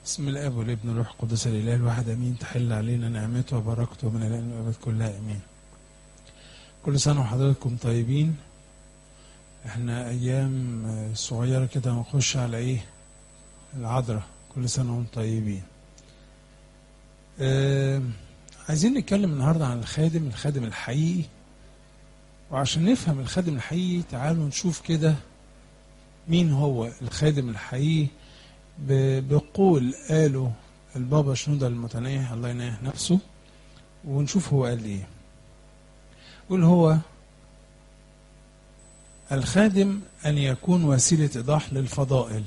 بسم الاب والابن والروح القدس الاله الواحد امين. تحل علينا نعمته وبركته من الان والابد كلها امين. كل سنه وحضراتكم طيبين. احنا ايام صغيره كده نخش على ايه؟ العذراء. كل سنه وانتم طيبين. عايزين نتكلم النهارده عن الخادم الحقيقي. وعشان نفهم الخادم الحقيقي تعالوا نشوف كده مين هو الخادم الحقيقي بقول قاله البابا شنودة المتنيح الله ينيح نفسه، ونشوف هو قال ايه. يقول هو الخادم أن يكون وسيلة إيضاح للفضائل،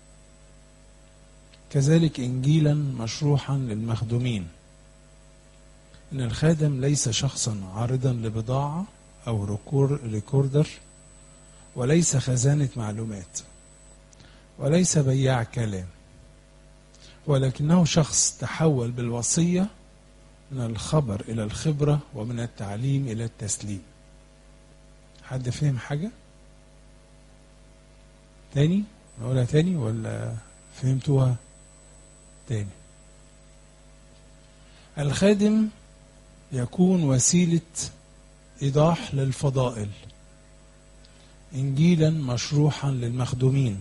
كذلك إنجيلا مشروحا للمخدومين. إن الخادم ليس شخصا عارضا لبضاعة أو ريكوردر، وليس خزانة معلومات، وليس بياع كلام، ولكنه شخص تحول بالوصية من الخبر إلى الخبرة ومن التعليم إلى التسليم. حد فهم حاجة؟ تاني؟ نقولها تاني ولا فهمتوها؟ تاني. الخادم يكون وسيلة إيضاح للفضائل، إنجيلا مشروحا للمخدومين،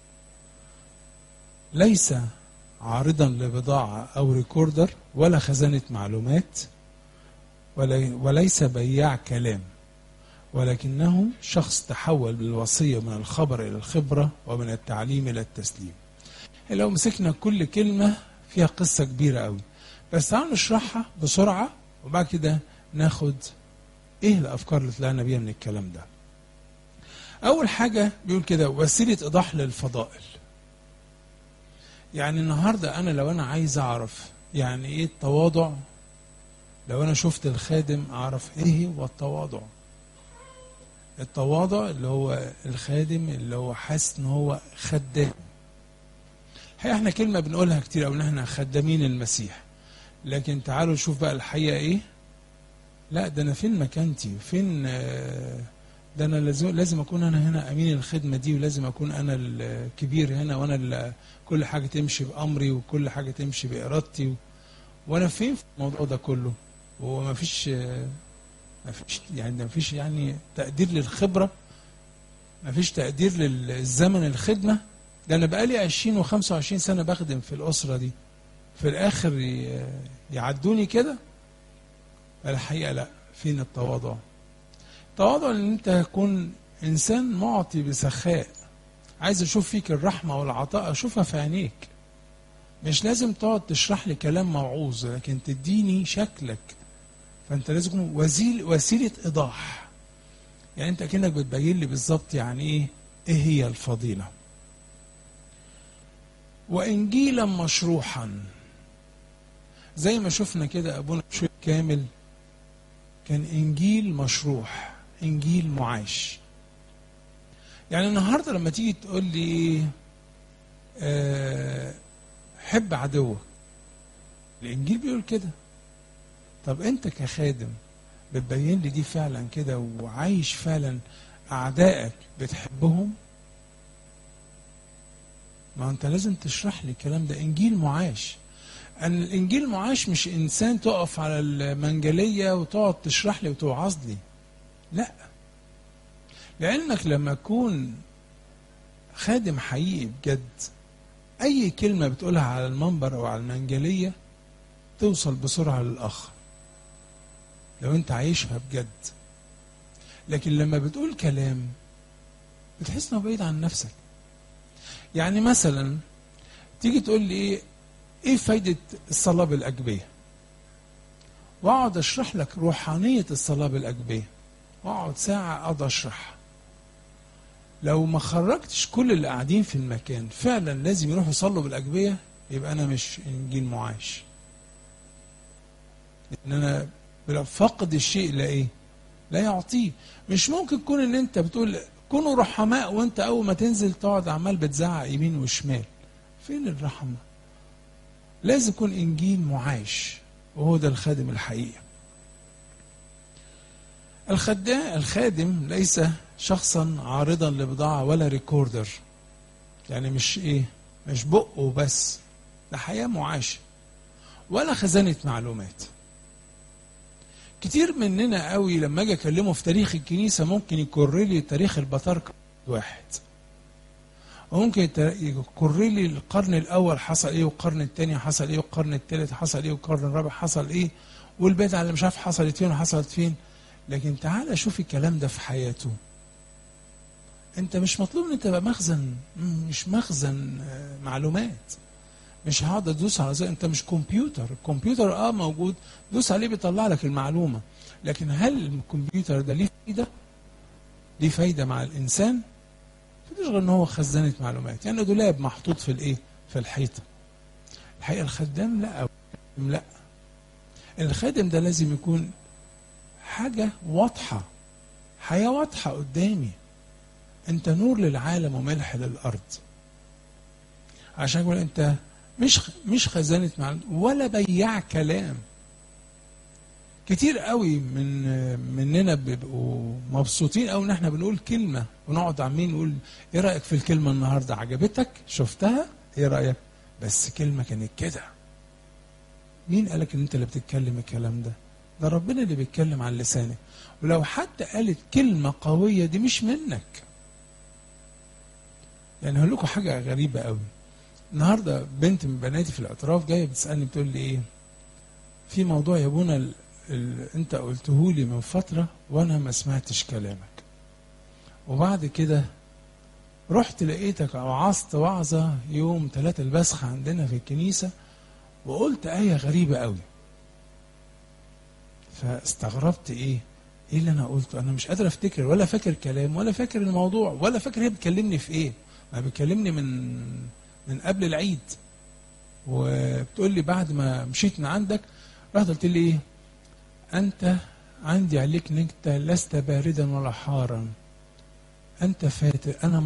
ليس عارضا لبضاعة أو ريكوردر ولا خزانة معلومات، وليس بياع كلام، ولكنه شخص تحول بالوصية من الخبر إلى الخبرة ومن التعليم إلى التسليم. لو مسكنا كل كلمة فيها قصة كبيرة قوي، بس تعالوا نشرحها بسرعة وبعد كده ناخد إيه الأفكار اللي طلعنا بيها من الكلام ده. أول حاجة بيقول كده وسيلة إيضاح للفضائل. يعني النهاردة أنا لو أنا عايز أعرف يعني إيه التواضع، لو أنا شفت الخادم أعرف إيه هو التواضع. التواضع اللي هو الخادم اللي هو حاسس إن هو خدام. احنا كلمة بنقولها كتير أو إن احنا خدامين المسيح، لكن تعالوا نشوف بقى الحقيقة إيه. لا ده أنا فين مكانتي؟ فين ده أنا لازم أكون أنا هنا أمين الخدمة دي، ولازم أكون أنا الكبير هنا، وأنا كل حاجة تمشي بأمري وكل حاجة تمشي بإرادتي. وأنا فين في الموضوع ده كله؟ ومفيش مفيش يعني تقدير للخبرة، مفيش تقدير للزمن الخدمة. ده أنا بقالي 20 و25 سنة بخدم في الأسرة دي، في الآخر يعدوني كده. الحقيقة لا. فين التواضع؟ التواضع ان انت تكون انسان معطي بسخاء. عايز اشوف فيك الرحمة والعطاء، اشوفها في عينيك. مش لازم تقعد تشرح لي كلام موعوظ، لكن تديني شكلك. فانت لازم تكون وسيلة ايضاح. يعني انت كأنك بتبين لي بالظبط يعني ايه هي الفضيلة. وانجيلا مشروحا، زي ما شفنا كده ابونا شوي كامل كان انجيل مشروح، انجيل معاش. يعني النهارده لما تيجي تقول لي حب عدوك، الانجيل بيقول كده. طب انت كخادم بتبين لي دي فعلا كده وعايش فعلا اعدائك بتحبهم؟ ما انت لازم تشرح لي الكلام ده. انجيل معاش. ان الانجيل معاش مش انسان تقف على المنجليه وتقعد تشرح لي وتوعظ لي. لا، لانك لما تكون خادم حقيقي بجد، اي كلمه بتقولها على المنبر او على المنجليه توصل بسرعه للاخ لو انت عايشها بجد. لكن لما بتقول كلام بتحس انه بعيد عن نفسك. يعني مثلا تيجي تقول لي ايه فايده الصلاه بالاجبيه، واقعد اشرح لك روحانيه الصلاه بالاجبيه، واقعد ساعه اقعد اشرح. لو ما خرجتش كل اللي قاعدين في المكان فعلا لازم يروحوا يصلوا بالاجبيه، يبقى انا مش انجيل معاش. لان انا فقد الشيء لا يعطيه. مش ممكن تكون ان انت بتقول كونوا رحماء وانت اول ما تنزل تقعد عمال بتزعق يمين وشمال. فين الرحمه؟ لازم يكون انجيل معاش، وهو ده الخادم الحقيقي. الخادم ليس شخصا عارضا لبضاعة ولا ريكوردر. يعني مش بقه بس، ده حياة معاشة ولا خزانة معلومات. كتير مننا قوي لما اجي اكلمه في تاريخ الكنيسة ممكن يكر لي تاريخ البطاركة واحد، وممكن يكر لي القرن الاول حصل ايه، والقرن الثاني حصل ايه، والقرن الثالث حصل ايه، والقرن الرابع حصل ايه، والبدعة اللي مش عارف حصلت فين وحصلت فين. لكن تعال شوف الكلام ده في حياته. انت مش مطلوب ان انت تبقى مخزن، مش مخزن معلومات. مش هقعد ادوس على زي، انت مش كمبيوتر. الكمبيوتر موجود، دوس عليه بيطلع لك المعلومه، لكن هل الكمبيوتر ده ليه فايده؟ ليه فايده مع الانسان؟ مفيش غير ان هو خزانه معلومات، يعني دولاب محطوط في الايه؟ في الحيطه. الحقيقه الخدام لا، الخادم ده لازم يكون حاجه واضحه، حياه واضحه قدامي. انت نور للعالم وملح للارض. عشان كده انت مش خزانة معلومات ولا بياع كلام. كتير قوي مننا بيبقوا مبسوطين قوي ان احنا بنقول كلمة ونقعد عاملين نقول ايه رأيك في الكلمة النهاردة؟ عجبتك؟ شفتها؟ ايه رأيك؟ بس كلمة كانت كده. مين قالك ان انت اللي بتتكلم الكلام ده؟ ده ربنا اللي بيتكلم عن لسانك. ولو حتى قالت كلمة قوية دي مش منك. يعني هقول لكم حاجة غريبة قوي. النهارده بنت من بناتي في الاعتراف جايه بتسالني بتقول لي ايه؟ في موضوع يا ابونا انت قلته لي من فتره وانا ما سمعتش كلامك. وبعد كده رحت لقيتك وعظت وعظه يوم 3 البسخ عندنا في الكنيسه وقلت ايه غريبه قوي. فاستغربت ايه اللي انا قلته؟ انا مش قادر افتكر ولا فاكر كلام ولا فاكر الموضوع ولا فاكر هي بتكلمني في ايه. ما بتكلمني من قبل العيد، وبتقول لي بعد ما مشيت من عندك رحت قلت لي ايه؟ انت عندي عليك ان انت لست باردا ولا حارا، انت فاتر، انا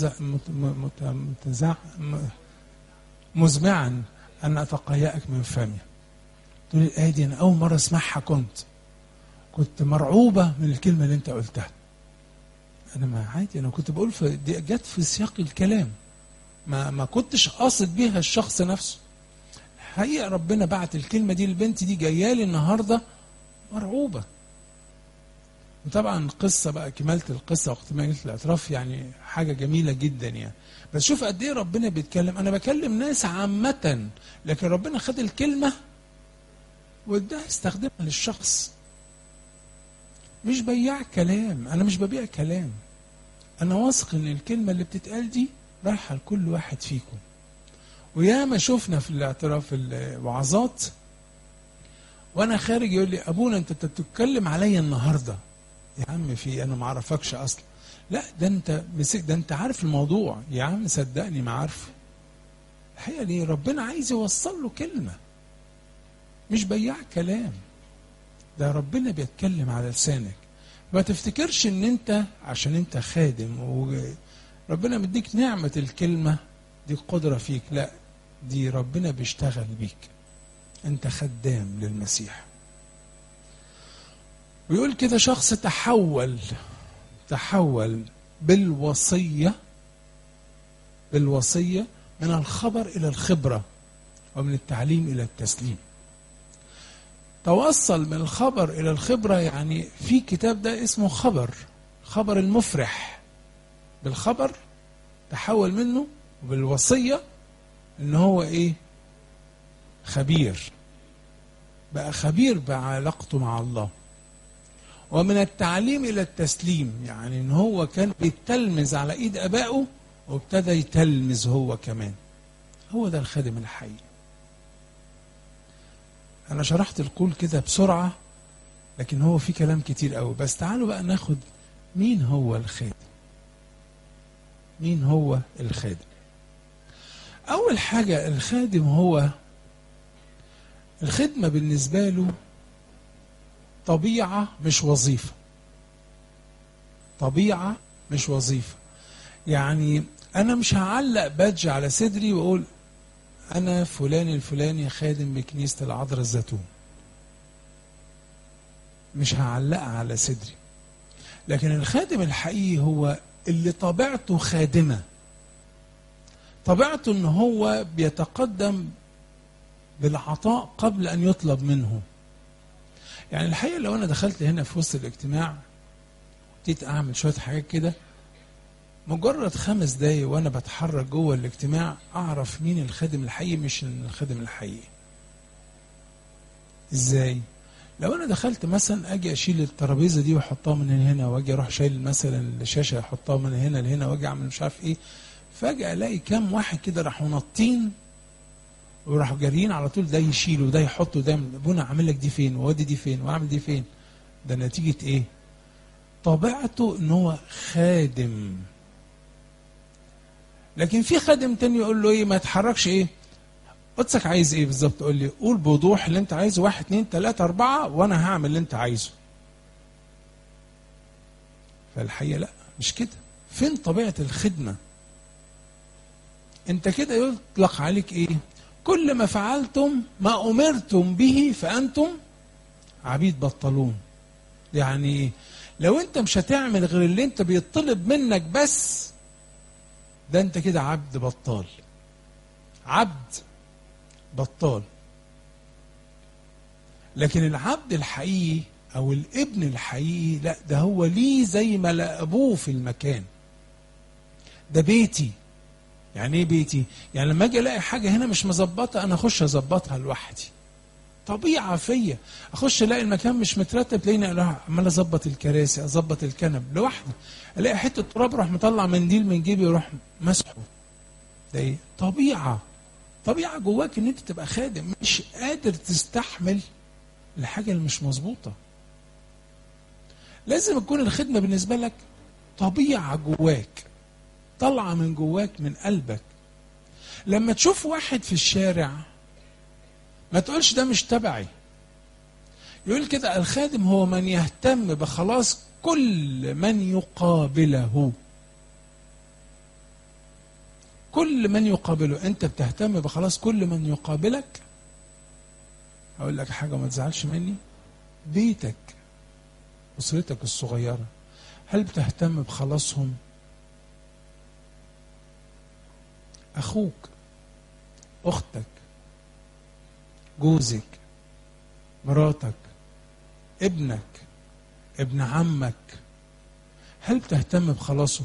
مزمعا ان اتقيأك من فمي. تقول لي الايه دي انا اول مره اسمعها، كنت مرعوبه من الكلمه اللي انت قلتها. انا ما عادي، انا كنت بقول دي جت في سياق الكلام، ما كنتش قاصد بيها الشخص نفسه. حقيقة ربنا بعت الكلمة دي للبنت دي جايه لي النهارده مرعوبة. وطبعا القصة بقى كمالة القصة واكتمالة الاعتراف يعني حاجة جميلة جدا يعني. بس شوف قد ايه ربنا بيتكلم. انا بكلم ناس عامة، لكن ربنا خد الكلمة واداها استخدمها للشخص. مش بياع كلام، انا مش ببيع كلام. انا واثق ان الكلمة اللي بتتقال دي رايحة لكل واحد فيكم. وياما شفنا في الاعتراف الوعظات وانا خارج يقول لي ابونا انت بتتكلم عليا النهارده. يا عم في انا ما اعرفكش اصلا. لا ده انت عارف الموضوع يا عم، صدقني ما عارفه. الحقيقه ليه؟ ربنا عايز يوصل له كلمه، مش بياع كلام. ده ربنا بيتكلم على لسانك. ما تفتكرش ان انت عشان انت خادم وربنا مديك نعمه الكلمه دي قدره فيك، لا، دي ربنا بيشتغل بيك. انت خدام للمسيح. ويقول كده شخص تحول بالوصية من الخبر إلى الخبرة، ومن التعليم إلى التسليم. توصل من الخبر إلى الخبرة، يعني في كتاب ده اسمه خبر المفرح. بالخبر تحول منه، وبالوصية إن هو إيه؟ خبير. بقى خبير بعلاقته مع الله. ومن التعليم إلى التسليم، يعني إن هو كان بيتلمذ على إيد أبائه وابتدى يتلمذ هو كمان. هو ده الخادم الحقيقي. أنا شرحت القول كده بسرعة، لكن هو في كلام كتير قوي. بس تعالوا بقى ناخد مين هو الخادم. مين هو الخادم؟ أول حاجة الخادم هو الخدمة بالنسبة له طبيعة مش وظيفة. طبيعة مش وظيفة. يعني أنا مش هعلق بادج على صدري وأقول أنا فلان الفلاني خادم بكنيسة العذراء الزيتون. مش هعلقها على صدري. لكن الخادم الحقيقي هو اللي طبيعته خادمة. طبيعته إن هو بيتقدم بالعطاء قبل أن يطلب منه. يعني الحقيقة لو أنا دخلت هنا في وسط الاجتماع وابتديت أعمل شوية حاجات كده، مجرد 5 دقايق وأنا بتحرك جوه الاجتماع أعرف مين الخادم الحقيقي مش الخادم الحقيقي. إزاي؟ لو أنا دخلت مثلا أجي أشيل الترابيزة دي وأحطها من هنا، وأجي أروح شايل مثلا الشاشة أحطها من هنا لهنا، وأجي أعمل مش عارف إيه، فجأة ألاقي كام واحد كده راحوا نطين وراحوا جاريين على طول، ده يشيل وده يحط وده ابونا اعمل لك دي فين وودي دي فين واعمل دي فين. ده نتيجة ايه؟ طبيعته ان هو خادم. لكن في خادم تاني يقول له ايه؟ ما يتحركش. ايه قدسك عايز ايه بالظبط؟ قول لي، قول بوضوح اللي انت عايزه، 1 2 3 4 وانا هعمل اللي انت عايزه. فالحقيقة لا، مش كده. فين طبيعة الخدمة؟ انت كده يطلق عليك ايه؟ كل ما فعلتم ما أمرتم به فأنتم عبيد بطلون. يعني لو انت مش هتعمل غير اللي انت بيطلب منك بس، ده انت كده عبد بطال. عبد بطال. لكن العبد الحقيقي او الابن الحقيقي لا، ده هو ليه زي ما لأبوه في المكان. ده بيتي. يعني ايه بيتي؟ يعني لما اجي الاقي حاجه هنا مش مظبطه انا اخش اظبطها لوحدي. طبيعه فيا. اخش الاقي المكان مش مترتب، تلاقيني عمال اظبط الكراسي، اظبط الكنب لوحدي. الاقي حته تراب اروح مطلع منديل من جيبي واروح مسحه. ده ايه؟ طبيعه. طبيعه جواك ان انت تبقى خادم، مش قادر تستحمل الحاجه اللي مش مظبوطه. لازم تكون الخدمه بالنسبه لك طبيعه جواك، طالعه من جواك من قلبك. لما تشوف واحد في الشارع ما تقولش ده مش تبعي. يقول كده الخادم هو من يهتم بخلاص كل من يقابله. كل من يقابله. انت بتهتم بخلاص كل من يقابلك؟ اقول لك حاجه ما تزعلش مني، بيتك، اسرتك الصغيره، هل بتهتم بخلاصهم؟ اخوك، اختك، جوزك، مراتك، ابنك، ابن عمك، هل بتهتم بخلاصه؟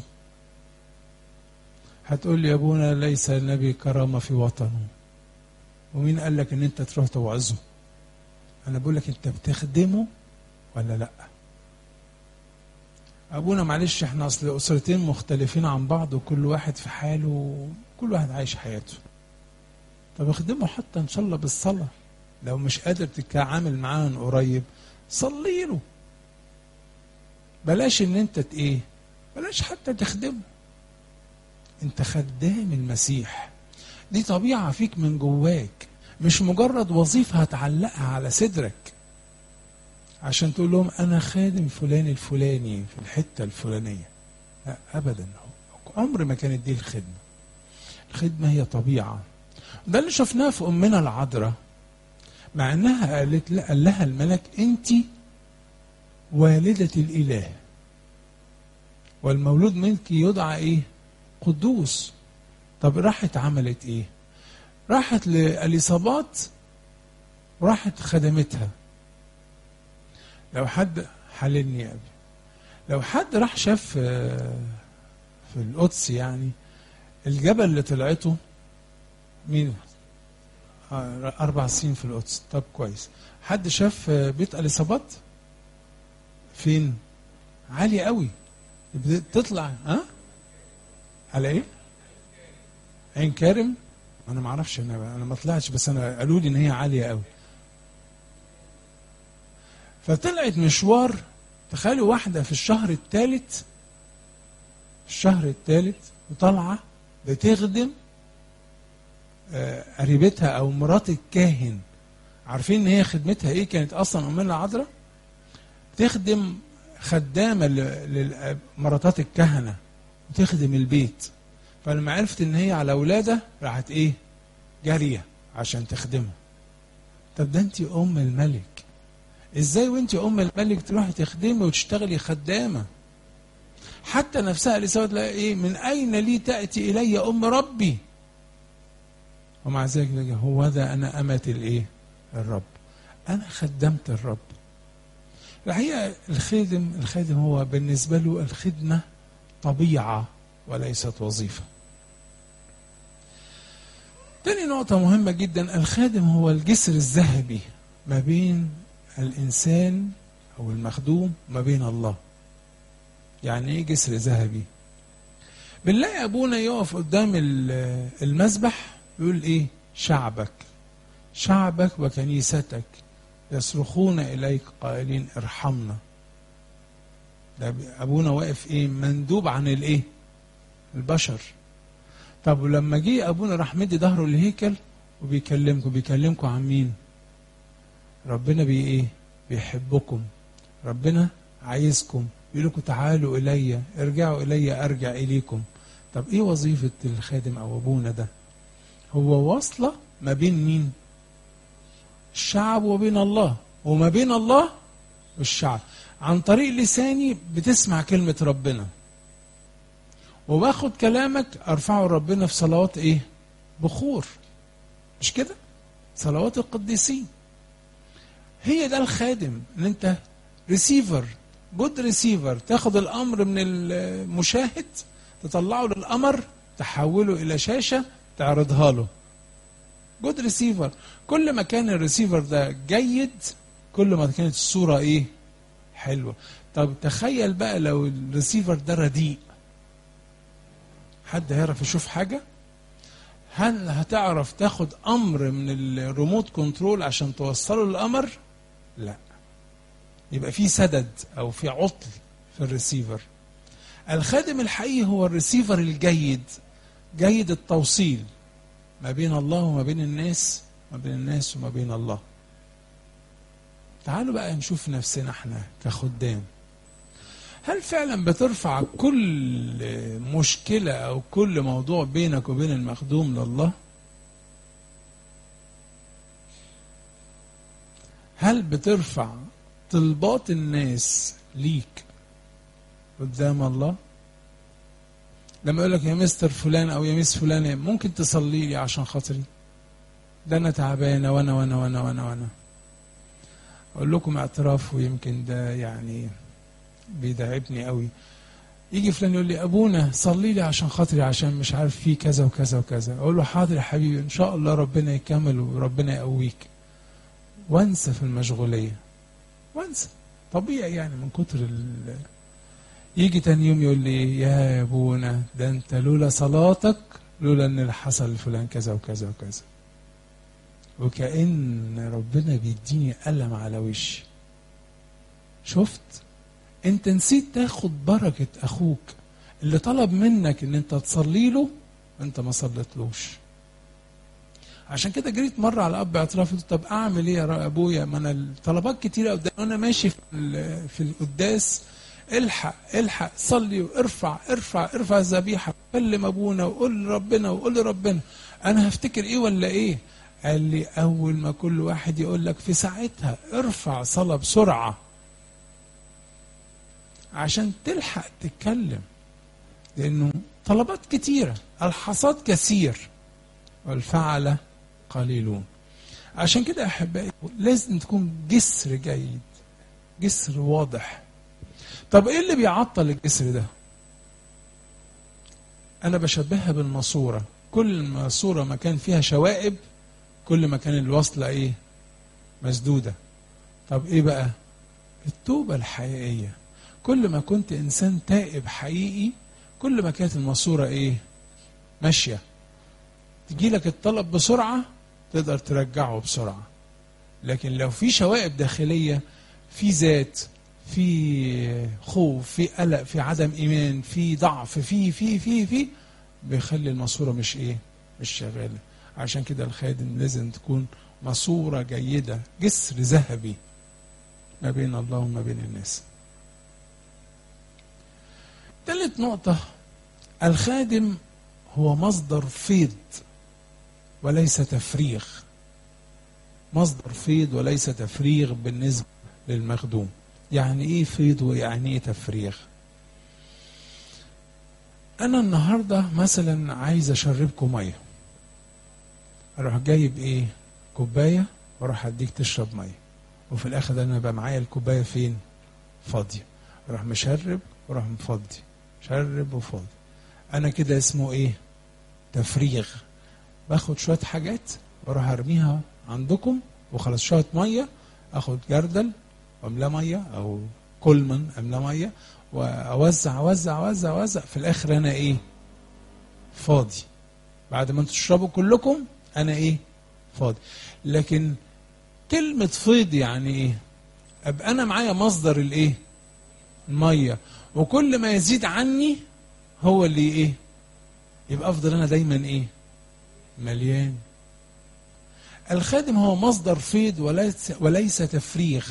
هتقول لي يا ابونا ليس النبي كرامة في وطنه. ومين قال لك ان انت تروح توعظه؟ انا بقول لك انت بتخدمه ولا لا؟ ابونا معلش احنا اصل اسرتين مختلفين عن بعض وكل واحد في حاله، كل واحد عايش حياته. طب اخدمه حتى ان شاء الله بالصلاة. لو مش قادر تتعامل معاه من قريب صلي له. بلاش ان انت ايه، بلاش حتى تخدمه. انت خدام المسيح. دي طبيعة فيك من جواك، مش مجرد وظيفة هتعلقها على صدرك عشان تقول لهم انا خادم فلان الفلاني في الحتة الفلانية. لا ابدا، عمر ما كانت دي الخدمة. الخدمة هي طبيعة. ده اللي شفناه في امنا العذراء، مع انها قال لها الملك انت والدة الاله والمولود منك يدعى ايه؟ قدوس. طب راحت عملت ايه؟ راحت لإليصابات وراحت خدمتها. لو حد حللني يا ابي، لو حد راح شاف في القدس يعني الجبل اللي طلعته مين؟ 4 سنين في القدس. طب كويس. حد شاف بيت إليصابات فين؟ عالي قوي. تطلع على ايه؟ عين كارم. انا ما اعرفش، انا ما طلعتش، بس انا قالوا لي ان هي عاليه قوي. فطلعت مشوار. تخيلوا واحده في الشهر الثالث وطالعه بتخدم قريبتها او مرات الكاهن. عارفين ان هي خدمتها ايه كانت اصلا؟ امنا العذراء تخدم خدامه لمراتات الكهنه وتخدم البيت. فلما عرفت ان هي على ولاده راحت ايه؟ جاريه عشان تخدمه. طب ده انت ام الملك، ازاي وانت ام الملك تروحي تخدمي وتشتغلي خدامه؟ حتى نفسها اليسابات ايه؟ من اين لي تاتي الي ام ربي؟ ومع ذلك هو ذا أنا أمة الإيه؟ الرب. أنا خدمت الرب. الحقيقة الخادم هو بالنسبة له الخدمة طبيعة وليست وظيفة. تاني نقطة مهمة جدا، الخادم هو الجسر الذهبي ما بين الإنسان أو المخدوم ما بين الله. يعني إيه جسر ذهبي؟ بنلاقي أبونا يقف قدام المذبح يقول إيه؟ شعبك وكنيستك يصرخون إليك قائلين ارحمنا. ده أبونا واقف إيه؟ مندوب عن الإيه؟ البشر. طب ولما جه أبونا راح مدي ظهره للهيكل وبيكلمكم عن مين؟ ربنا إيه؟ بيحبكم. ربنا عايزكم، يقول لكم تعالوا إلي، ارجعوا إلي أرجع إليكم. طب إيه وظيفة الخادم أو أبونا ده؟ هو وصلة ما بين مين؟ الشعب وبين الله، وما بين الله والشعب. عن طريق لساني بتسمع كلمة ربنا، وباخد كلامك ارفعه لربنا في صلوات ايه؟ بخور. مش كده؟ صلوات القديسين. هي ده الخادم، ان انت ريسيفر، جود ريسيفر، تاخد الامر من المشاهد تطلعه للقمر تحوله الى شاشة تعرضها له. جود ريسيفر. كل ما كان الريسيفر ده جيد كل ما كانت الصورة ايه؟ حلوة. طب تخيل بقى لو الريسيفر ده رديء، حد هيعرف يشوف حاجة؟ هل هتعرف تاخد امر من الريموت كنترول عشان توصله للقمر؟ لا. يبقى في سدد او في عطل في الريسيفر. الخادم الحقيقي هو الريسيفر الجيد، جيد التوصيل ما بين الله وما بين الناس، ما بين الناس وما بين الله. تعالوا بقى نشوف نفسنا احنا كخدام. هل فعلا بترفع كل مشكلة أو كل موضوع بينك وبين المخدوم لله؟ هل بترفع طلبات الناس ليك قدام الله؟ لما يقول لك يا مستر فلان أو يا مس فلان ممكن تصلي لي عشان خاطري؟ ده أنا تعبانة وأنا وأنا وأنا وأنا وأنا. أقول لكم اعتراف ويمكن ده يعني بيدعبني قوي. يجي فلان يقول لي ابونا صلي لي عشان خاطري عشان مش عارف فيه كذا وكذا وكذا. اقول له حاضر يا حبيبي، ان شاء الله ربنا يكمل وربنا يقويك. وانسى في المشغوليه، وانسى طبيعي يعني من كتر يجي تاني يوم يقول لي يا ابونا ده انت لولا صلاتك، لولا ان اللي حصل لفلان كذا وكذا وكذا. وكأن ربنا بيديني قلم على وشي. شفت؟ انت نسيت تاخد بركة اخوك اللي طلب منك ان انت تصلي له انت ما صليتلوش. عشان كده جريت مرة على اب اعتراف قلت طب اعمل ايه يا ابويا؟ ما انا الطلبات كتيرة قدام، انا ماشي في القداس. الحق صلي وارفع الذبيحة، كلم ابونا وقول لربنا انا هفتكر ايه ولا ايه؟ قال لي اول ما كل واحد يقول لك في ساعتها ارفع صلاة بسرعة عشان تلحق تتكلم، لأنه طلبات كتيرة، الحصاد كثير والفعل قليلون. عشان كده أحبائي لازم تكون جسر جيد، جسر واضح. طب إيه اللي بيعطل الجسر ده؟ أنا بشبهها بالماسورة. كل ماسورة ما كان فيها شوائب كل ما كان الوصلة إيه؟ مسدودة. طب إيه بقى؟ التوبة الحقيقية. كل ما كنت إنسان تائب حقيقي كل ما كانت الماسورة إيه؟ ماشية. تجي لك الطلب بسرعة تقدر ترجعه بسرعة. لكن لو في شوائب داخلية، في ذات، في خوف، في قلق، في عدم إيمان، في ضعف، في بيخلي الماسورة مش إيه؟ مش شغالة. عشان كده الخادم لازم تكون ماسورة جيدة، جسر ذهبي ما بين الله وما بين الناس. ثالث نقطة، الخادم هو مصدر فيض وليس تفريغ. مصدر فيض وليس تفريغ بالنسبة للمخدوم. يعني ايه فيض ويعني ايه تفريغ؟ انا النهاردة مثلا عايز اشربكم مية، اروح جايب ايه؟ كوبايه، واروح اديك تشرب ميه، وفي الاخر انا بقى معايا الكوبايه فين؟ فاضيه. اروح مشرب واروح مفضي، شرب وفاضي. انا كده اسمه ايه؟ تفريغ. باخد شويه حاجات واروح ارميها عندكم وخلاص. شويه ميه، اخد جردل واملاه ميه، او كولمن املاه ميه، واوزع اوزع اوزع اوزع. في الاخر انا ايه؟ فاضي. بعد ما انتوا تشربوا كلكم انا ايه؟ فاضي. لكن كلمة فيض يعني ايه؟ ابقى انا معايا مصدر الايه؟ المية، وكل ما يزيد عني هو اللي ايه؟ يبقى افضل انا دايما ايه؟ مليان. الخادم هو مصدر فيض وليس تفريغ.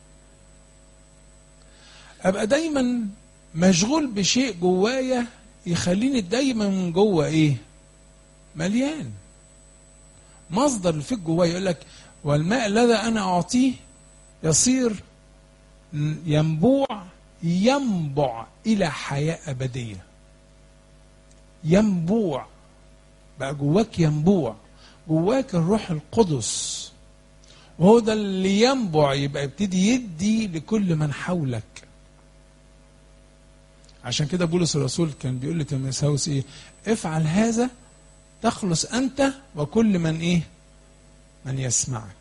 ابقى دايما مشغول بشيء جوايا يخليني دايما من جوه ايه؟ مليان. مصدر الفيض جوايا. يقول لك والماء الذي انا اعطيه يصير ينبوع الى حياه ابديه. ينبوع بقى جواك، ينبوع جواك الروح القدس، وهو ده اللي ينبع. يبقى يبتدي يدي لكل من حولك. عشان كده بولس الرسول كان بيقول لتيموثاوس ايه؟ افعل هذا تخلص انت وكل من ايه؟ من يسمعك.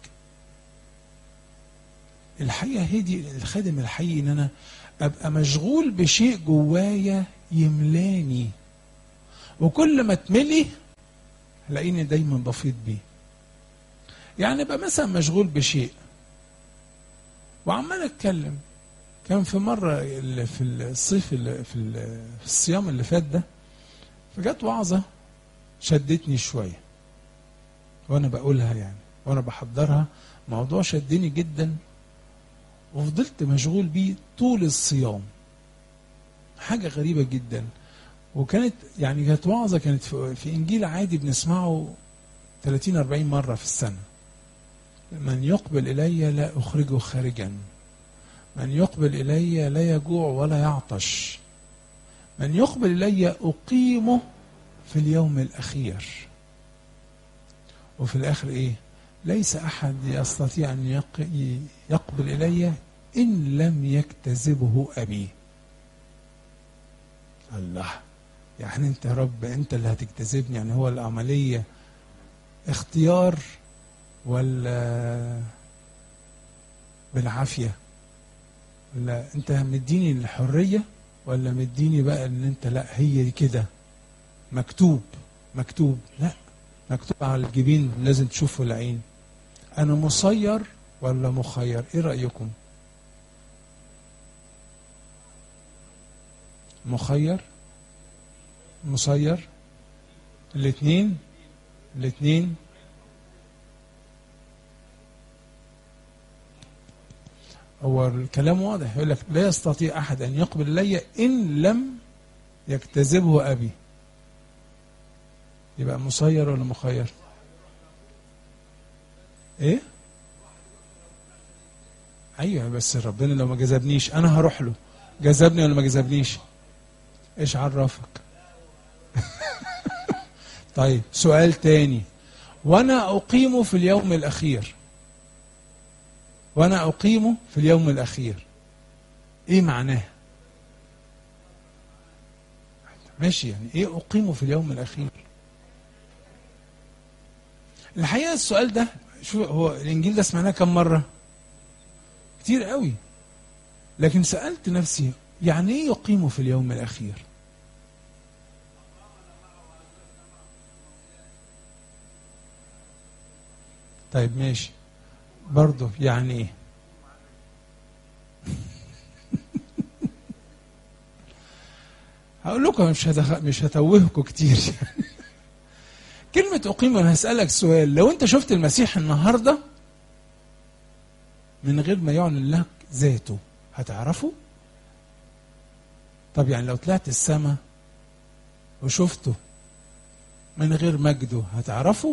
الحقيقه هي دي الخادم الحقيقي، ان انا ابقى مشغول بشيء جوايا يملاني، وكل ما اتملي هلاقيني دايما بفيض بيه. يعني ابقى مثلا مشغول بشيء وعمال اتكلم. كان في مره في الصيف في الصيام اللي فات ده، فجت وعظه شدتني شويه وانا بقولها، يعني وانا بحضرها. موضوع شدني جدا وفضلت مشغول بيه طول الصيام. حاجه غريبه جدا. وكانت يعني كانت وعظه، كانت في انجيل عادي بنسمعه 30 40 مره في السنه. من يقبل الي لا اخرجه خارجا، من يقبل الي لا يجوع ولا يعطش، من يقبل الي اقيمه في اليوم الاخير. وفي الاخر ايه؟ ليس احد يستطيع ان يقبل الي ان لم يكتذبه ابي. الله، يعني انت يا رب انت اللي هتجتذبني؟ يعني هو العمليه اختيار ولا بالعافيه؟ ولا انت مديني الحريه، ولا مديني بقى ان انت لا هي دي كده مكتوب؟ لا، مكتوب على الجبين لازم تشوفه العين. انا مسير ولا مخير؟ ايه رايكم؟ مخير، مسير، الاثنين. هو الكلام واضح. يقول لك لا يستطيع احد ان يقبل الي ان لم يكتذبه ابي. يبقى مسير ولا مخير؟ ايه؟ ايوه، بس ربنا لو ما جذبنيش انا هروح له. جذبني ولا ما جذبنيش؟ ايش عرفك؟ طيب سؤال تاني. وانا اقيمه في اليوم الاخير، وانا اقيمه في اليوم الاخير، ايه معناه؟ ماشي، يعني ايه اقيمه في اليوم الاخير؟ الحقيقه السؤال ده، شو هو الانجيل ده سمعناه كم مره؟ كتير قوي. لكن سالت نفسي يعني ايه يقيمه في اليوم الاخير؟ طيب ماشي، برضه يعني ايه؟ هقول لكم، مش هتوهكم كتير. كلمة أقيم. أنا هسألك سؤال. لو أنت شفت المسيح النهاردة من غير ما يعلن لك ذاته، هتعرفه؟ طب يعني لو طلعت السماء وشفته من غير مجده، هتعرفه؟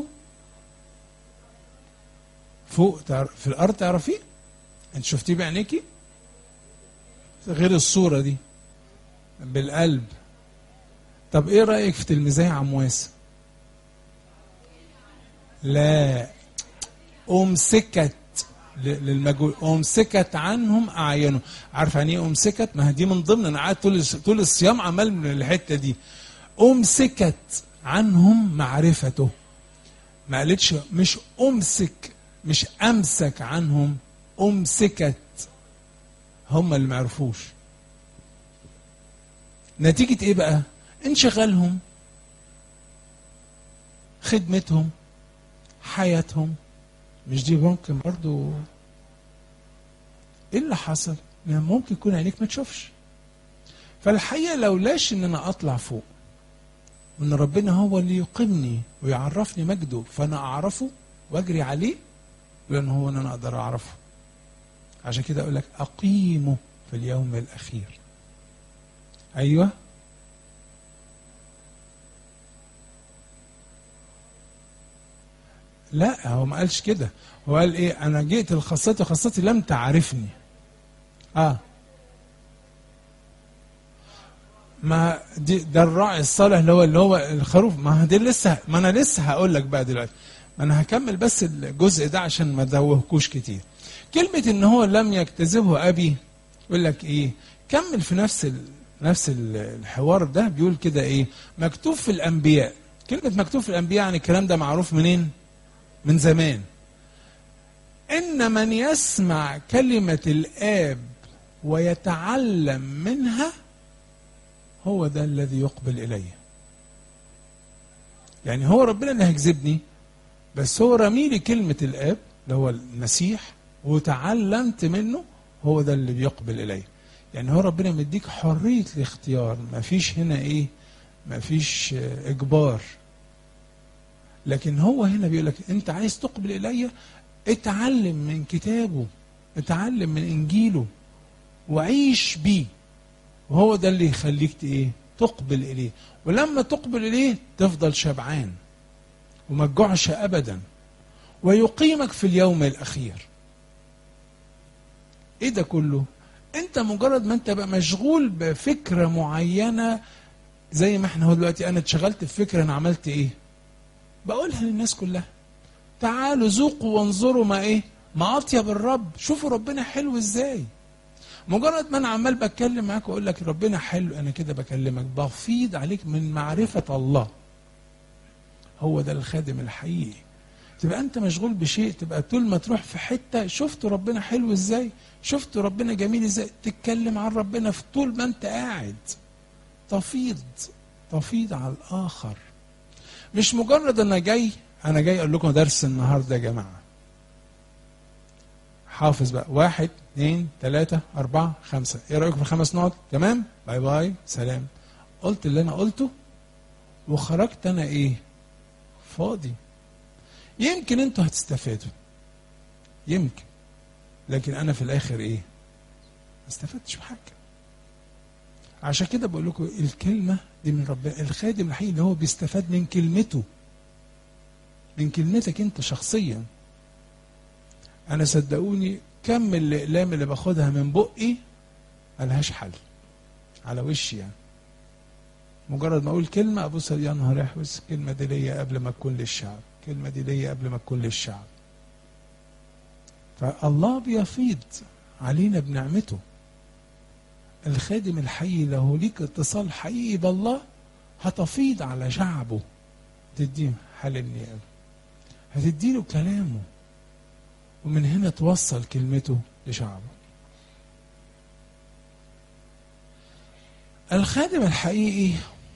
فوق في الأرض تعرفيه؟ أنت شفتيه بعينيكي؟ غير الصورة دي بالقلب. طب إيه رأيك في تلميذي عمواس؟ لا، أمسكت للمجهول، أمسكت عنهم أعينهم. عارف يعني إيه أمسكت؟ ما هي دي من ضمن، أنا قاعد طول الصيام عمال من الحتة دي. أمسكت عنهم معرفته. ما قالتش مش أمسك، مش أمسك عنهم، أمسكت. هم اللي ما عرفوش. نتيجة إيه بقى؟ انشغالهم، خدمتهم، حياتهم. مش دي ممكن برضو ايه اللي حصل؟ يعني ممكن يكون عينيك ما تشوفش. فالحقيقة لولاش ان انا اطلع فوق وان ربنا هو اللي يقيمني ويعرفني مجده فانا اعرفه واجري عليه، لان هو ان انا اقدر اعرفه. عشان كده اقول لك اقيمه في اليوم الاخير. ايوه، لا هو ما قالش كده. هو قال ايه؟ انا جئت لخاصتي وخاصتي لم تعرفني. ما دي ده الراعي الصالح اللي هو الخروف. ما دي لسه، ما انا لسه هقول لك بقى دلوقتي. ما انا هكمل بس الجزء ده عشان ما ادوهكوش كتير. كلمة ان هو لم يكتذبه ابي، يقول لك ايه؟ كمل في نفس الحوار ده. بيقول كده ايه؟ مكتوب في الانبياء. كلمة مكتوب في الانبياء يعني الكلام ده معروف منين؟ من زمان. ان من يسمع كلمة الاب ويتعلم منها هو ده الذي يقبل إليه. يعني هو ربنا اللي هيجذبني، بس هو رميلي كلمة الآب اللي هو المسيح وتعلمت منه، هو ده اللي بيقبل إليه. يعني هو ربنا مديك حرية الاختيار، ما فيش هنا إيه؟ ما فيش إجبار. لكن هو هنا بيقول لك أنت عايز تقبل إليه، اتعلم من كتابه، اتعلم من إنجيله وعيش بيه، وهو ده اللي يخليك ايه؟ تقبل اليه. ولما تقبل اليه تفضل شبعان وما تجوعش ابدا، ويقيمك في اليوم الاخير. ايه ده كله؟ انت مجرد ما انت بقى مشغول بفكره معينه، زي ما احنا هو دلوقتي انا اتشغلت في فكره، انا عملت ايه؟ بقولها للناس كلها. تعالوا ذوقوا وانظروا ما ايه؟ ما اطيب الرب. شوفوا ربنا حلو ازاي. مجرد ما انا عمال بتكلم معاك واقول لك ربنا حلو، انا كده بكلمك، بفيض عليك من معرفة الله. هو ده الخادم الحقيقي. تبقى انت مشغول بشيء، تبقى طول ما تروح في حتة شفت ربنا حلو ازاي، شفت ربنا جميل ازاي، تتكلم عن ربنا في طول ما انت قاعد. تفيض على الاخر. مش مجرد انا جاي اقول لكم درس النهارده يا جماعه. حافظ بقى 1 2 3 4 5. ايه رايكم في ال5 نقط؟ تمام، باي باي سلام. قلت اللي انا قلته وخرجت انا ايه؟ فاضي. يمكن انتوا هتستفادوا، يمكن، لكن انا في الاخر ايه؟ ما استفدتش بحاجه. عشان كده بقول لكم الكلمه دي من ربنا. الخادم الحقيقي اللي هو بيستفاد من كلمته، من كلمتك انت شخصيا. انا صدقوني كم الاقلام اللي باخدها من بقي ملهاش حل على وشي. يعني مجرد ما اقول كلمه ابص يا نهار احوس، الكلمه دي ليا قبل ما تكون للشعب، الكلمه دي ليا قبل ما تكون للشعب. فالله بيفيض علينا بنعمته. الخادم الحقيقي له ليك اتصال حقيقي بالله، هتفيض على شعبه، تديه حال النيابه، هتديله كلامه، ومن هنا توصل كلمته لشعبه. الخادم الحقيقي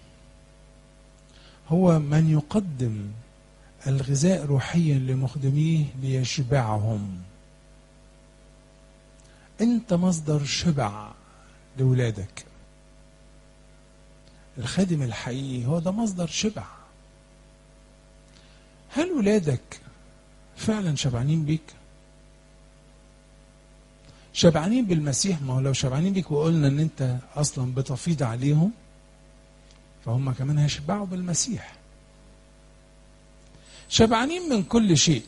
هو من يقدم الغذاء روحيا لمخدميه ليشبعهم. انت مصدر شبع لولادك. الخادم الحقيقي هو ده مصدر شبع. هل ولادك فعلا شبعانين بيك؟ شبعانين بالمسيح؟ ما هو لو شبعانين بيك وقلنا ان انت اصلا بتفيض عليهم، فهم كمان هيشبعوا بالمسيح. شبعانين من كل شيء،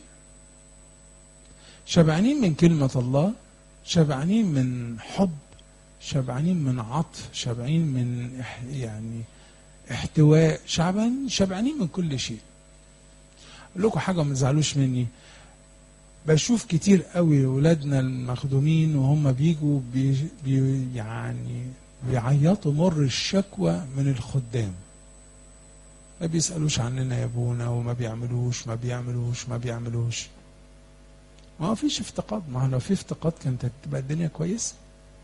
شبعانين من كلمة الله، شبعانين من حب، شبعانين من عطف، شبعانين من يعني احتواء، شبعانين من كل شيء. اقول لكم حاجه ما تزعلوش مني، بشوف كتير قوي ولادنا المخدومين وهم بيجوا يعني بيعيطوا مر الشكوى من الخدام. ما بيسألوش عننا يا ابونا، وما بيعملوش ما بيعملوش ما بيعملوش. ما فيش افتقاد، ما لو في افتقاد كانت هتبقى الدنيا كويسه.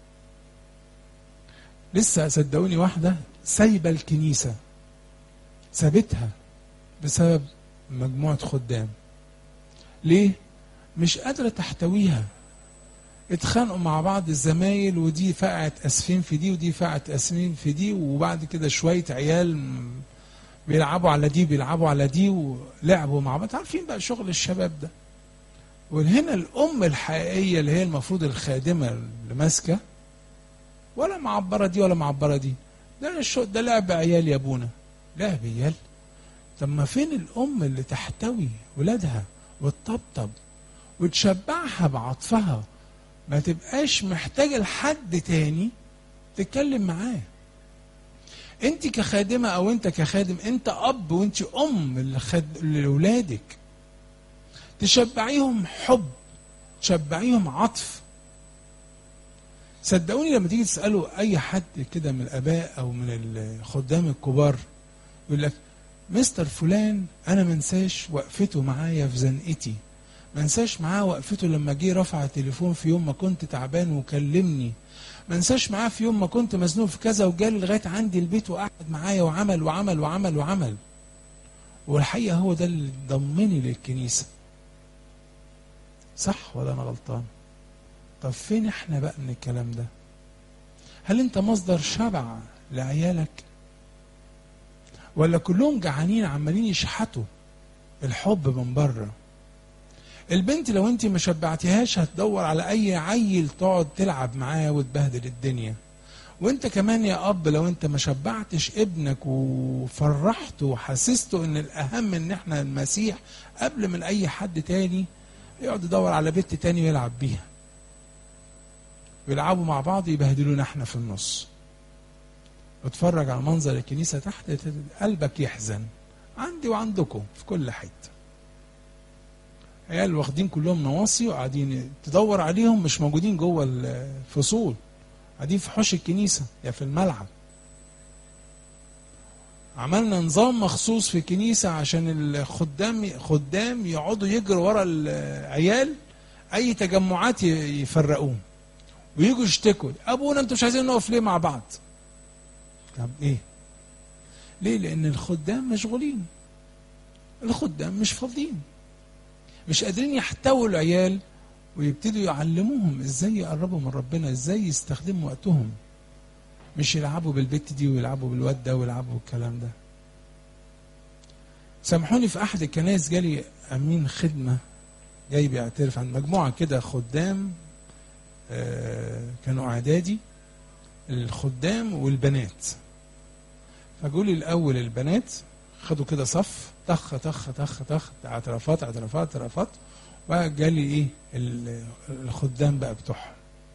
لسه صدقوني واحده سايبه الكنيسه، سابتها بسبب مجموعه خدام. ليه؟ مش قادره تحتويها. اتخانقوا مع بعض الزمايل، ودي فقعت اسفين في دي ودي فقعت اسفين في دي، وبعد كده شويه عيال بيلعبوا على دي بيلعبوا على دي ولعبوا مع بعض. عارفين بقى شغل الشباب ده. وهنا الام الحقيقيه اللي هي المفروض الخادمه اللي ماسكه، ولا معبره دي ولا معبره دي. ده لعب عيال يا ابونا. لعب عيال؟ طب ما فين الام اللي تحتوي ولادها وتطبطب وتشبعها بعطفها، ما تبقاش محتاجه لحد تاني تتكلم معاه. انت كخادمه او انت كخادم، انت اب وانت ام لاولادك، تشبعيهم حب، تشبعيهم عطف. صدقوني لما تيجي تسالوا اي حد كده من الاباء او من الخدام الكبار، يقول لك مستر فلان انا منساش وقفته معايا في زنقتي، منساش معاه وقفته لما جه رفع التليفون في يوم ما كنت تعبان وكلمني، منساش معاه في يوم ما كنت مزنوق في كذا وجالي لغايه عندي البيت وقعد معايا وعمل وعمل وعمل وعمل. والحقيقه هو ده اللي ضمني للكنيسه. صح ولا انا غلطان؟ طب فين احنا بقى من الكلام ده؟ هل انت مصدر شبع لعيالك؟ ولا كلهم جعانين عمالين يشحتوا الحب من بره؟ البنت لو انت ما شبعتيهاش هتدور على اي عيل تقعد تلعب معاه وتبهدل الدنيا. وانت كمان يا اب لو انت ما شبعتش ابنك وفرحته وحسسته ان الاهم ان احنا المسيح قبل من اي حد تاني، يقعد يدور على بنت تاني ويلعب بيها، ويلعبوا مع بعض يبهدلونا احنا في النص. واتفرج على منظر الكنيسه تحت قلبك يحزن، عندي وعندكم في كل حته. عيال واخدين كلهم نواصي وقاعدين تدور عليهم، مش موجودين جوه الفصول، قاعدين في حوش الكنيسه يا في الملعب. عملنا نظام مخصوص في الكنيسه عشان الخدام يقعدوا يجروا ورا العيال، اي تجمعات يفرقوهم ويجوا يشتكوا، ابونا انتوا مش عايزين نقف ليه مع بعض؟ طب ايه؟ ليه؟ لان الخدام مشغولين، الخدام مش فاضيين، مش قادرين يحتووا العيال ويبتدوا يعلموهم ازاي يقربوا من ربنا، ازاي يستخدموا وقتهم، مش يلعبوا بالبت دي ويلعبوا بالواد ده ويلعبوا الكلام ده. سامحوني، في احد الكنائس جالي امين خدمه جاي بيعترف عن مجموعه كده خدام، كانوا اعدادي، الخدام والبنات. فقول لي الاول البنات خدوا كده صف، طخ طخ طخ طخ، اعترافات اعترافات اعترافات، وجالي ايه الخدام بقى بتوعهم.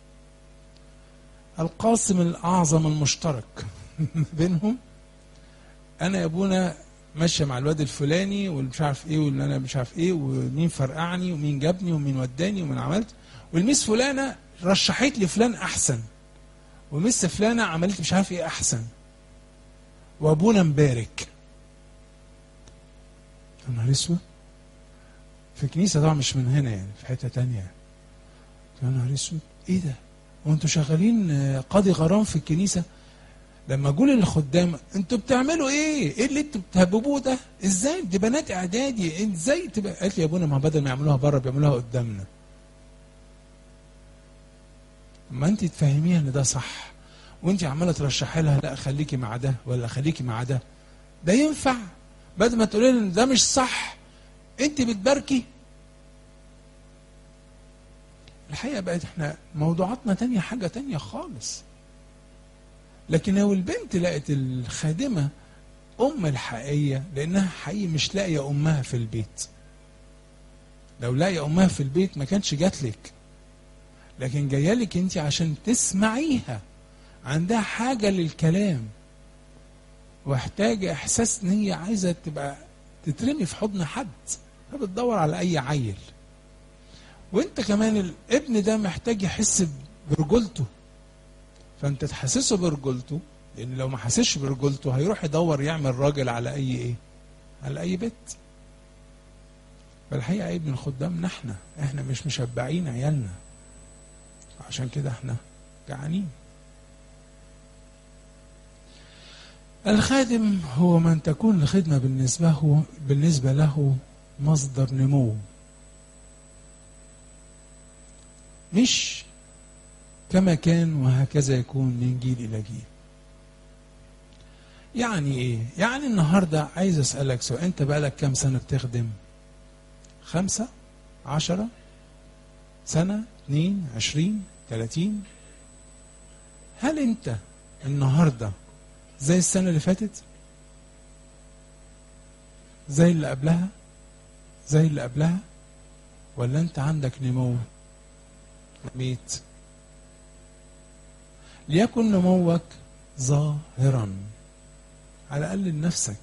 القاسم الاعظم المشترك بينهم، انا يا ابونا ماشيه مع الواد الفلاني والمش عارف ايه واللي انا مش عارف ايه، ومين فرقعني ومين جابني ومين وداني ومين عملت، والميس فلانه رشحت لي فلان احسن، وميس فلانه عملت مش عارف ايه احسن، وابونا مبارك. يا نهار اسود، في كنيسه طبعا مش من هنا يعني، في حته تانية. يا نهار اسود، ايه ده؟ وانتوا شغالين قاضي غرام في الكنيسه؟ لما اقول للخدام انتوا بتعملوا ايه؟ ايه اللي انتوا بتهببوه ده؟ ازاي؟ دي بنات اعدادي، ازاي تبقى؟ قالت لي يا ابونا ما بدل ما يعملوها بره بيعملوها قدامنا. ما انت تفهميها ان ده صح، وانت عماله ترشحي لها لا خليكي مع ده ولا خليكي مع ده، ده ينفع؟ بدل ما تقولي لها ده مش صح انت بتباركي. الحقيقه بقت احنا موضوعاتنا تانية، حاجه تانية خالص. لكن لو البنت لقت الخادمه ام الحقيقيه، لانها حقيقي مش لاقيه امها في البيت، لو لاقيه امها في البيت ما كانش جات لك، لكن جايه لك انت عشان تسمعيها، عندها حاجه للكلام واحتاجه احساس ان هي عايزه تبقى تترمي في حضن حد. فبتدور على اي عيل. وانت كمان الابن ده محتاج يحس برجولته، فانت تحسسه برجولته، لان لو ما حسش برجولته هيروح يدور يعمل راجل على اي ايه، على اي بيت. فالحقيقه عيب من خدامنا، احنا مش مشبعين عيالنا، عشان كده احنا جعانين. الخادم هو من تكون الخدمة بالنسبة له مصدر نمو، مش كما كان وهكذا يكون من جيل إلى جيل. يعني إيه؟ يعني النهاردة عايز أسألك سؤال، أنت بقالك كام سنة بتخدم؟ 5 10 سنة 2 20 30؟ هل أنت النهاردة زي السنة اللي فاتت؟ زي اللي قبلها؟ زي اللي قبلها؟ ولا أنت عندك نمو؟ ميت. ليكن نموك ظاهرا على الأقل لنفسك.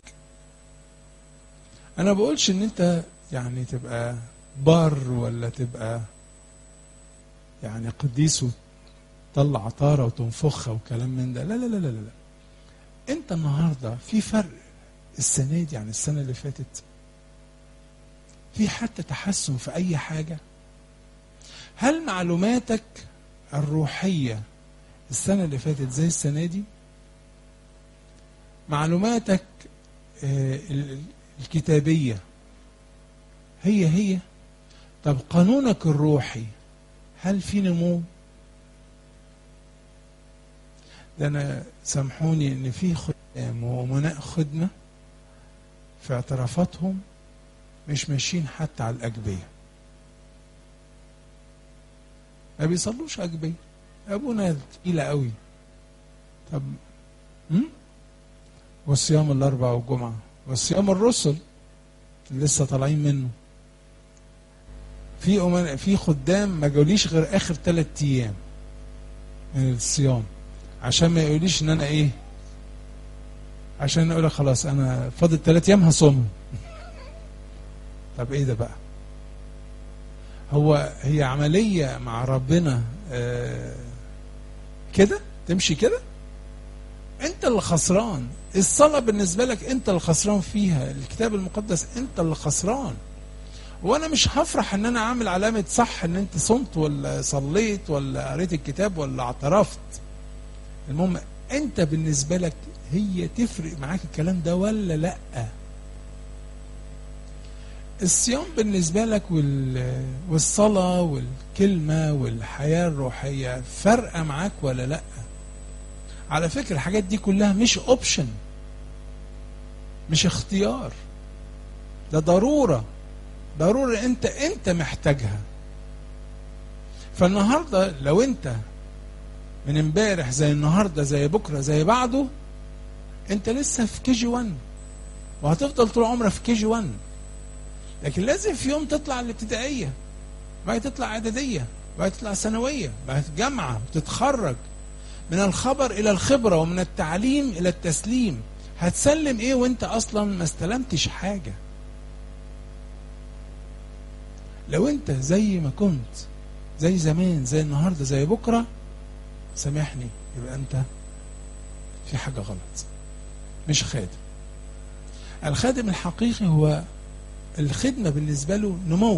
أنا بقولش إن أنت يعني تبقى بار ولا تبقى يعني قديس وتطلع عطارة وتنفخها وكلام من ده، لا لا لا لا لا. أنت النهاردة في فرق السنة دي عن السنة اللي فاتت؟ في حتى تحسن في أي حاجة؟ هل معلوماتك الروحية السنة اللي فاتت زي السنة دي؟ معلوماتك الكتابية هي؟ طب قانونك الروحي هل في نمو؟ ده أنا سامحوني إن في خدام وأمناء خدمة في اعترافاتهم مش ماشيين حتى على الأجبية، ما بيصلوش أجبية. أبونا تقيلة قوي. طب والصيام الأربع والجمعة والصيام الرسل اللي لسه طالعين منه. في خدام ما جوليش غير آخر 3 أيام من الصيام، عشان ما يقوليش إن أنا إيه، عشان أقول خلاص أنا فاضل 3 أيام هصوم. طب إيه ده بقى؟ هي عملية مع ربنا كده تمشي كده؟ انت اللي خسران. الصلاة بالنسبة لك انت اللي خسران فيها، الكتاب المقدس انت اللي خسران. وانا مش هفرح ان انا عامل علامة صح ان انت صمت ولا صليت ولا قريت الكتاب ولا اعترفت. المهم انت بالنسبة لك هي تفرق معاك الكلام ده ولا لا؟ الصيام بالنسبة لك والصلاة والكلمة والحياة الروحية فرقة معاك ولا لا؟ على فكرة الحاجات دي كلها مش اوبشن، مش اختيار، ده ضرورة انت محتاجها. فالنهاردة لو انت من امبارح زي النهاردة زي بكرة زي بعده، انت لسه في كي جي 1 وهتفضل طول عمرك في كي جي 1. لكن لازم في يوم تطلع الابتدائية، بعد تطلع اعدادية، بعد تطلع ثانوية، بعد جامعة، وتتخرج. من الخبر الى الخبرة ومن التعليم الى التسليم. هتسلم ايه وانت اصلا ما استلمتش حاجة؟ لو انت زي ما كنت زي زمان زي النهاردة زي بكرة، سامحني، يبقى انت في حاجة غلط، مش خادم. الخادم الحقيقي هو الخدمة بالنسبة له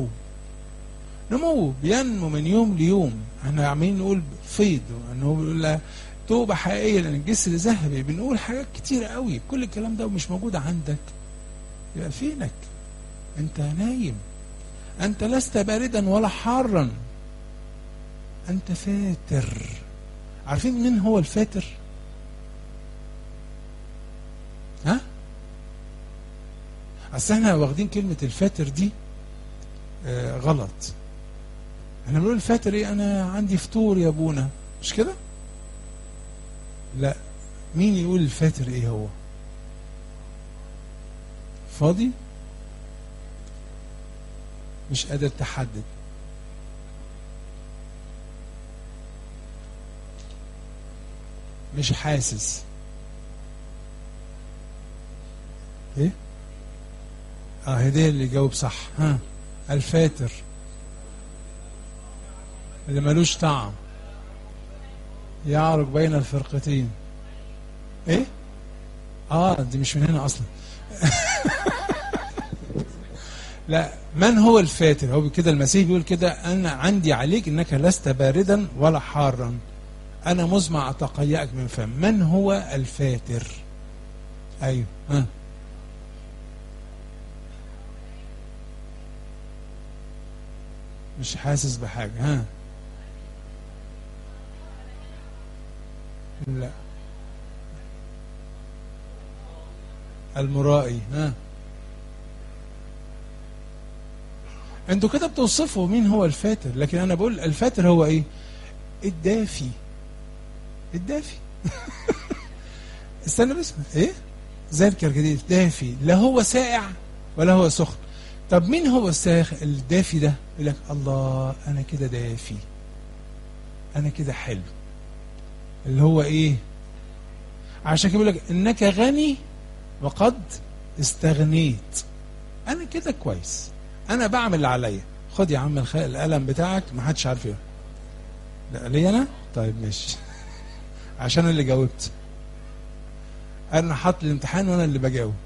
نمو بينمو من يوم ليوم. احنا عاملين نقول فيض، انه بيقول توبة حقيقية لان الجسر ذهبي، بنقول حاجات كتيرة قوي. كل الكلام ده مش موجود عندك، يبقى فينك؟ انت نايم، انت لست باردا ولا حارا، انت فاتر. عارفين مين هو الفاتر؟ ها؟ اصل احنا واخدين كلمة الفاتر دي غلط. احنا بنقول الفاتر ايه؟ انا عندي فطور يا ابونا، مش كده؟ لا، مين يقول الفاتر ايه هو؟ فاضي؟ مش قادر تحدد. مش حاسس. ايه؟ هديه اللي جاوب صح. ها، الفاتر اللي ملوش طعم يعرج بين الفرقتين. ايه؟ دي مش من هنا اصلا. لا، من هو الفاتر؟ هو كده المسيح بيقول كده: انا عندي عليك انك لست باردا ولا حارا، انا مزمع اتقيأك من فم. من هو الفاتر؟ ايوه. ها، مش حاسس بحاجه. ها، لا، المرائي. ها، انتوا كده بتوصفوا مين هو الفاتر، لكن انا بقول الفاتر هو ايه؟ الدافي. الدافي. استنى بس. ايه؟ زي الكركديه دافي، لا هو ساقع ولا هو سخن. طب مين هو الدافي ده؟ يقول لك: الله، انا كده دافي، انا كده حلو. اللي هو ايه؟ عشان كده بيقول لك: انك غني وقد استغنيت. انا كده كويس، انا بعمل اللي عليا. خد يا عم القلم بتاعك، ما حدش عارف ايه. لا، ليه انا؟ طيب ماشي. عشان اللي جاوبت، انا حاطط الامتحان وانا اللي بجاوب.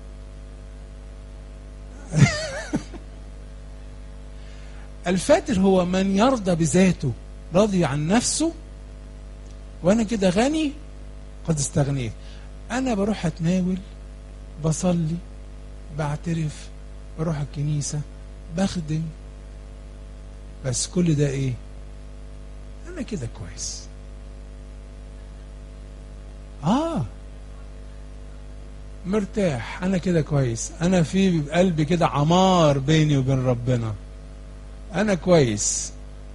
الفاتر هو من يرضى بذاته، راضي عن نفسه، وانا كده غني قد استغنيت. انا بروح اتناول، بصلي، بعترف، بروح الكنيسة، بخدم، بس كل ده ايه؟ انا كده كويس. مرتاح، انا كده كويس، انا في قلبي كده عمار بيني وبين ربنا، انا كويس.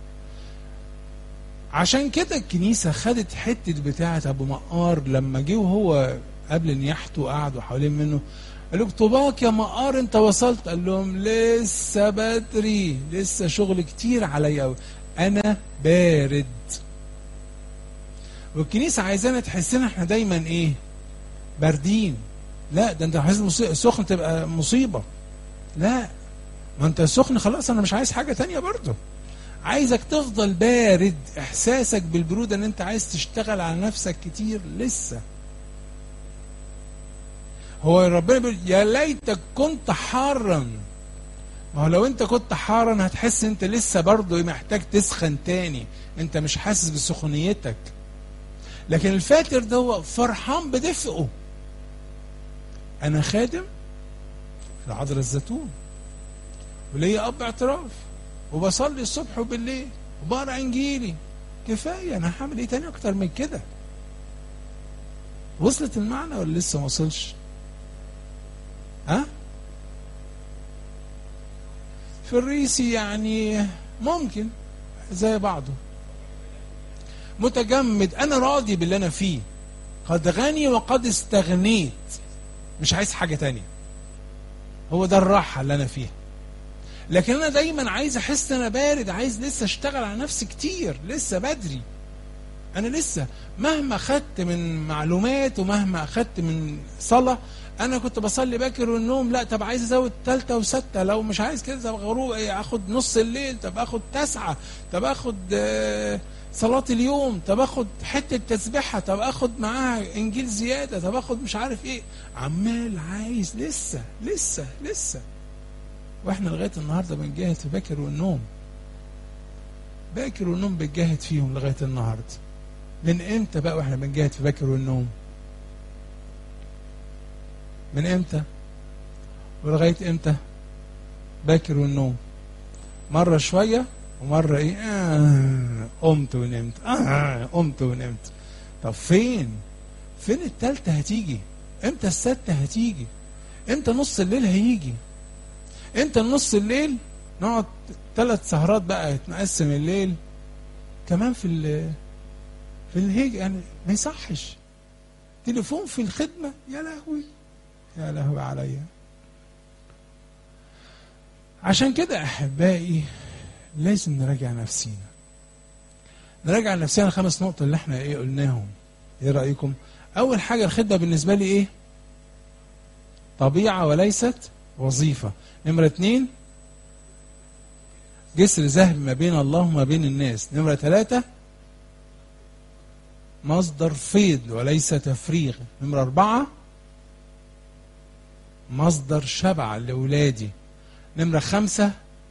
عشان كده الكنيسة خدت حتة بتاعة ابو مقار لما جه وهو قبل نياحته قعدوا حوالين منه، قالوا: طوباك يا مقار، انت وصلت. قال لهم: لسه بدري، لسه شغل كتير عليا قوي، انا بارد. والكنيسة عايزانا تحسنا احنا دايما ايه؟ باردين. لا، ده انت عايز سخن تبقى مصيبة. لا، ما انت سخن خلاص، انا مش عايز حاجة تانية برضه. عايزك تفضل بارد، احساسك بالبرودة ان انت عايز تشتغل على نفسك كتير لسه. هو ربنا بيقول: يا ليتك كنت حارا. ما هو لو انت كنت حارا هتحس انت لسه برضه محتاج تسخن تاني، انت مش حاسس بسخونيتك. لكن الفاتر ده هو فرحان بدفئه. انا خادم في عذراء الزيتون، وليا اب اعتراف، وبصلي الصبح وبالليل، وبقرا انجيلي، كفايه، انا هعمل ايه تاني اكتر من كده؟ وصلت المعنى ولا لسه ما وصلش؟ في الريسي يعني ممكن زي بعضه، متجمد، انا راضي باللي انا فيه، قد غني وقد استغنيت، مش عايز حاجه تانية، هو ده الراحه اللي انا فيها. لكن انا دايما عايز احس ان انا بارد، عايز لسه اشتغل على نفسي كتير، لسه بدري، انا لسه مهما خدت من معلومات ومهما خدت من صلاة. انا كنت بصلي باكر والنوم، لا، طب عايز ازود تالتة وستة، لو مش عايز كده طب غروب اخد نص الليل، طب اخد 9، طب اخد صلاة اليوم، طب اخد حتة تسبيحة، طب اخد معاها انجيل زيادة، طب اخد مش عارف ايه، عمال عايز لسه لسه لسه. واحنا لغاية النهاردة بنجاهد في باكر والنوم، باكر والنوم بنجاهد فيهم لغاية النهاردة. من امتى بقى واحنا بنجاهد في باكر والنوم؟ من امتى ولغاية امتى؟ باكر والنوم مرة شوية ومرة ايه، قمت ونمت، قمت ونمت. طب فين التالتة هتيجي؟ امتى الستة هتيجي؟ امتى نص الليل هيجي؟ امتى نص الليل نقعد 3 سهرات بقى يتقسم الليل كمان في الهيج، يعني ما يصحش. تليفون في الخدمة، يا لهوي يا لهوي عليا. عشان كده احبائي لازم نراجع نفسينا، نراجع نفسينا 5 نقط اللي احنا ايه قلناهم. ايه رأيكم؟ اول حاجة، الخدمة بالنسبة لي ايه؟ طبيعة وليست وظيفة. نمرة 2 جسر ذهب ما بين الله وما بين الناس. نمرة 3 مصدر فيض وليس تفريغ. نمرة 4 مصدر شبع لأولادي. نمرة 5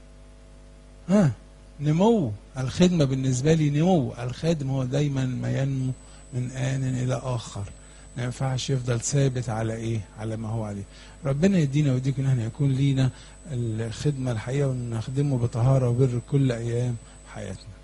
نمو الخدمة. بالنسبة لي نمو الخادم هو دايما ما ينمو من آن إلى آخر، ما ينفعش يفضل ثابت على إيه؟ على ما هو عليه. ربنا يدينا ويديكم إن احنا يكون لينا الخدمة الحقيقة ونخدمه بطهارة وبر كل أيام حياتنا.